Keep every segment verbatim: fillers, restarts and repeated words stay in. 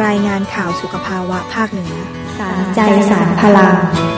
รายงานข่าวสุขภาวะภาคเหนือสารใจสารพลัง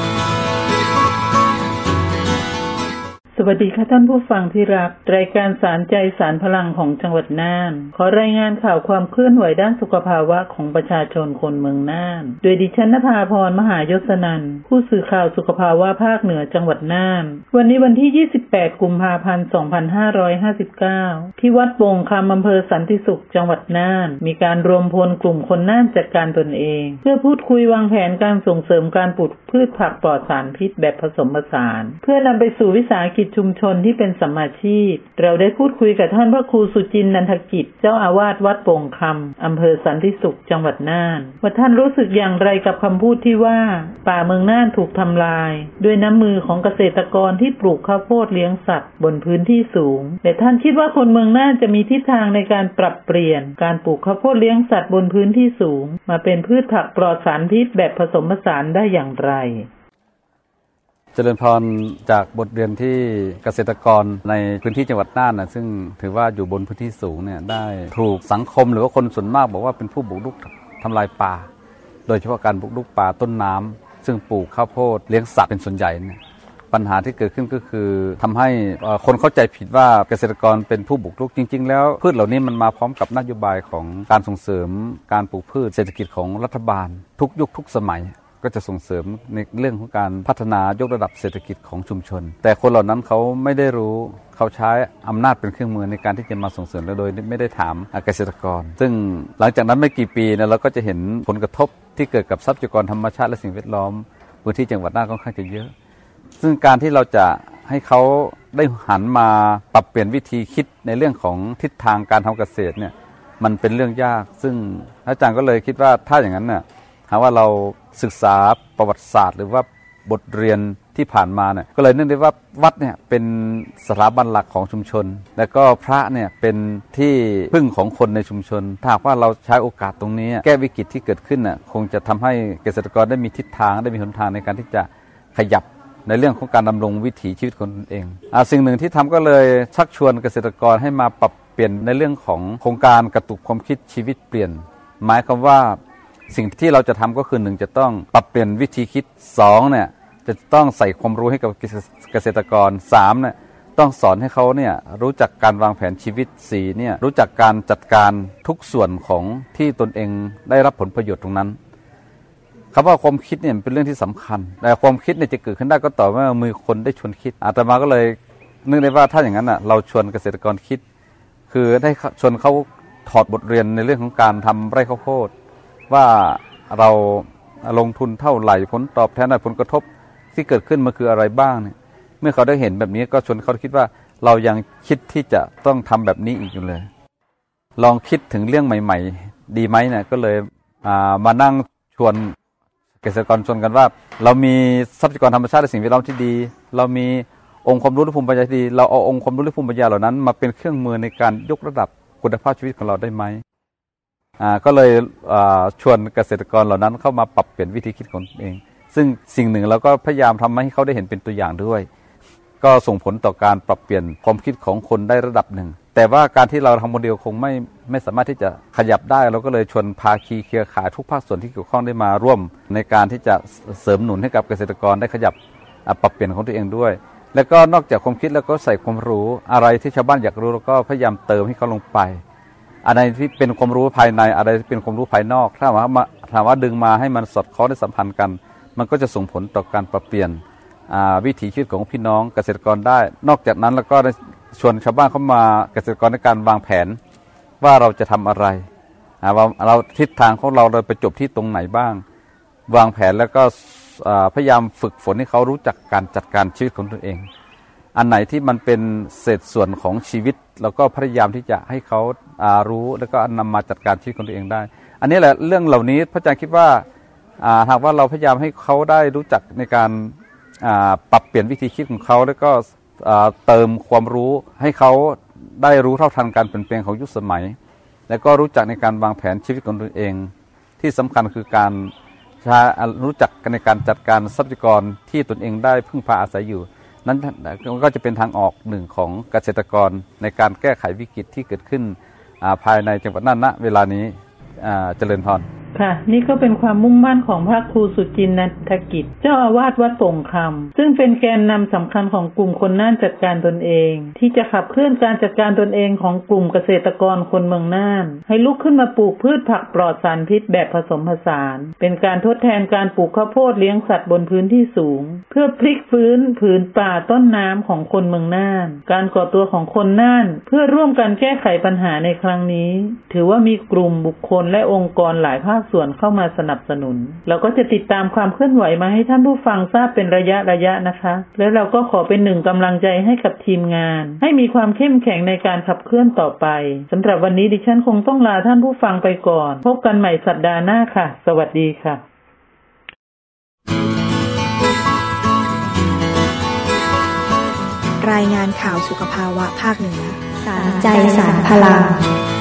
สวัสดีค่ะท่านผู้ฟังที่รักรายการสารใจสารพลังของจังหวัดน่านขอรายงานข่าวความเคลื่อนไหวด้านสุขภาวะของประชาชนคนเมืองน่านโดยดิฉันนภาพรมหายศนันท์ผู้สื่อข่าวสุขภาวะภาคเหนือจังหวัดน่านวันนี้วันที่ยี่สิบแปดกุมภาพันธ์สองพันห้าร้อยห้าสิบเก้าที่วัดโป่งคำอำเภอสันติสุขจังหวัดน่านมีการรวมพลกลุ่มคนน่านจัดการตนเองเพื่อพูดคุยวางแผนการส่งเสริมการปลูกพืชผักปลอดสารพิษแบบผสมผสานเพื่อนำไปสู่วิสาหกิจชุมชนที่เป็นสัมมาชีพเราได้พูดคุยกับท่านพระครูสุจินต์นันทกิจเจ้าอาวาสวัดโป่งคำอำเภอสันติสุขจังหวัดน่านว่าท่านรู้สึกอย่างไรกับคำพูดที่ว่าป่าเมืองน่านถูกทำลายด้วยน้ำมือของเกษตรกรที่ปลูกข้าวโพดเลี้ยงสัตว์บนพื้นที่สูงแต่ท่านคิดว่าคนเมืองน่านจะมีทิศทางในการปรับเปลี่ยนการปลูกข้าวโพดเลี้ยงสัตว์บนพื้นที่สูงมาเป็นพืชผักปลอดสารพิษแบบผสมผสานได้อย่างไรเจริญพรจากบทเรียนที่เกษตรกรในพื้นที่จังหวัดน่านนะซึ่งถือว่าอยู่บนพื้นที่สูงเนี่ยได้ถูกสังคมหรือว่าคนส่วนมากบอกว่าเป็นผู้บุกรุกทำลายป่าโดยเฉพาะการบุกรุกป่าต้นน้ำซึ่งปลูกข้าวโพดเลี้ยงสัตว์เป็นส่วนใหญ่เนี่ยปัญหาที่เกิดขึ้นก็คือทำให้คนเข้าใจผิดว่าเกษตรกรเป็นผู้บุกรุกจริงๆแล้วพืชเหล่านี้มันมาพร้อมกับนโยบายของการส่งเสริมการปลูกพืชเศรษฐกิจของรัฐบาลทุกยุคทุกสมัยก็จะส่งเสริมในเรื่องของการพัฒนายกระดับเศรษฐกิจของชุมชนแต่คนเหล่านั้นเขาไม่ได้รู้เขาใช้อำนาจเป็นเครื่องมือในการที่จะมาส่งเสริมโดยไม่ได้ถามเกษตรกรซึ่งหลังจากนั้นไม่กี่ปีนะเราก็จะเห็นผลกระทบที่เกิดกับทรัพยากรธรรมชาติและสิ่งแวดล้อมพื้นที่จังหวัดน่านค่อนข้างจะเยอะซึ่งการที่เราจะให้เขาได้หันมาปรับเปลี่ยนวิธีคิดในเรื่องของทิศทางการทำเกษตรเนี่ยมันเป็นเรื่องยากซึ่งอาจารย์ก็เลยคิดว่าถ้าอย่างนั้นเนี่ยหากว่าเราศึกษาประวัติศาสตร์หรือว่าบทเรียนที่ผ่านมาเนี่ยก็เลยนึกได้ว่าวัดเนี่ยเป็นสถาบันหลักของชุมชนแล้วก็พระเนี่ยเป็นที่พึ่งของคนในชุมชนถ้าหากว่าเราใช้โอกาสตรงนี้แก้วิกฤตที่เกิดขึ้นน่ะคงจะทำให้เกษตรกรได้มีทิศทางได้มีหนทางในการที่จะขยับในเรื่องของการดำรงวิถีชีวิตของตนเองอ่าสิ่งหนึ่งที่ทำก็เลยชักชวนเกษตรกรให้มาปรับเปลี่ยนในเรื่องของโครงการกระตุกความคิดชีวิตเปลี่ยนหมายความว่าสิ่งที่เราจะทำก็คือหนึ่งจะต้องปรับเปลี่ยนวิธีคิดสองเนี่ยจะต้องใส่ความรู้ให้กับเกษตรกรสามเนี่ยต้องสอนให้เขาเนี่ยรู้จักการวางแผนชีวิตสี่เนี่ยรู้จักการจัดการทุกส่วนของที่ตนเองได้รับผลประโยชน์ตรงนั้นคำว่าความคิดเนี่ยเป็นเรื่องที่สำคัญแต่ความคิดเนี่ยจะเกิดขึ้นได้ก็ต่อเมื่อมือคนได้ชวนคิดอาตมาก็เลยนึกได้ว่าถ้าอย่างนั้นอ่ะเราชวนเกษตรกรคิดคือได้ชวนเขาถอดบทเรียนในเรื่องของการทำไร่ข้าวโพดว่าเราลงทุนเท่าไหร่ผลตอบแทนผลกระทบที่เกิดขึ้นมันคืออะไรบ้างเนี่ยเมื่อเขาได้เห็นแบบนี้ก็ชวนเขาคิดว่าเรายังคิดที่จะต้องทำแบบนี้อีกอยู่เลยลองคิดถึงเรื่องใหม่ๆดีไหมเนี่ยก็เลยมานั่งชวนเกษตรกรชวนกันว่าเรามีทรัพยากรธรรมชาติและสิ่งแวดล้อมที่ดีเรามีองค์ความรู้และภูมิปัญญาที่ดีเราเอาองค์ความรู้และภูมิปัญญาเหล่านั้นมาเป็นเครื่องมือในการยกระดับคุณภาพชีวิตของเราได้ไหมอ่าก็เลยอ่าชวนเกษตรกรเหล่านั้นเข้ามาปรับเปลี่ยนวิธีคิดของตนเองซึ่งสิ่งหนึ่งเราก็พยายามทำให้เขาได้เห็นเป็นตัวอย่างด้วยก็ส่งผลต่อการปรับเปลี่ยนความคิดของคนได้ระดับหนึ่งแต่ว่าการที่เราทำโมเดลคงไม่ไม่สามารถที่จะขยับได้เราก็เลยชวนภาคีเครือข่ายทุกภาคส่วนที่เกี่ยวข้องได้มาร่วมในการที่จะเสริมหนุนให้กับเกษตรกรได้ขยับปรับเปลี่ยนของตัวเองด้วยแล้วก็นอกจากความคิดแล้วก็ใส่ความรู้อะไรที่ชาวบ้านอยากรู้เราก็พยายามเติมให้เขาลงไปอะไรที่เป็นความรู้ภายในอะไรที่เป็นความรู้ภายนอกถ้าว่ามาถามว่าดึงมาให้มันสอดคล้องได้สัมพันธ์กันมันก็จะส่งผลต่อการปรับเปลี่ยนวิถีชีวิตของพี่น้องเกษตรกรได้นอกจากนั้นแล้วก็ชวนชาวบ้านเข้ามาเกษตรกรในการวางแผนว่าเราจะทำอะไรว่าเราทิศทางของเราเราไปจบที่ตรงไหนบ้างวางแผนแล้วก็พยายามฝึกฝนให้เขารู้จักการจัดการชีวิตของตนเองอันไหนที่มันเป็นเศษส่วนของชีวิตเราก็พยายามที่จะให้เขารู้แล้วก็นำมาจัดการชีวิตของตัวเองได้อันนี้แหละเรื่องเหล่านี้พระอาจารย์คิดว่าหากว่าเราพยายามให้เขาได้รู้จักในการปรับเปลี่ยนวิธีคิดของเขาแล้วก็เติมความรู้ให้เขาได้รู้เท่าทันการเปลี่ยนแปลงของยุคสมัยแล้วก็รู้จักในการวางแผนชีวิตของตัวเองที่สำคัญคือการรู้จักในการจัดการทรัพยากรที่ตนเองได้พึ่งพาอาศัยอยู่นั้นก็จะเป็นทางออกหนึ่งของเกษตรกรในการแก้ไขวิกฤตที่เกิดขึ้นภายในจังหวัดน่านณเวลานี้เจริญพรค่ะนี่ก็เป็นความมุ่งมั่นของพระครูสุจินนันทกิจเจ้าอาวาสวัดโป่งคำซึ่งเป็นแกนนำสำคัญของกลุ่มคนน่านจัดการตนเองที่จะขับเคลื่อนการจัดการตนเองของกลุ่มเกษตรกรคนเมืองน่านให้ลุกขึ้นมาปลูกพืชผักปลอดสารพิษแบบผสมผสานเป็นการทดแทนการปลูกข้าวโพดเลี้ยงสัตว์บนพื้นที่สูงเพื่อพลิกฟื้นผืนป่าต้นน้ำของคนเมืองน่านการก่อตัวของคนน่านเพื่อร่วมกันแก้ไขปัญหาในครั้งนี้ถือว่ามีกลุ่มบุคคลและองค์กรหลายภาคส่วนเข้ามาสนับสนุนเราก็จะติดตามความเคลื่อนไหวมาให้ท่านผู้ฟังทราบเป็นระยะระยะนะคะและเราก็ขอเป็นหนึ่งกำลังใจให้กับทีมงานให้มีความเข้มแข็งในการขับเคลื่อนต่อไปสำหรับวันนี้ดิฉันคงต้องลาท่านผู้ฟังไปก่อนพบกันใหม่สัปดาห์หน้าค่ะสวัสดีค่ะรายงานข่าวสุขภาวะภาคเหนือสารใจสารพลัง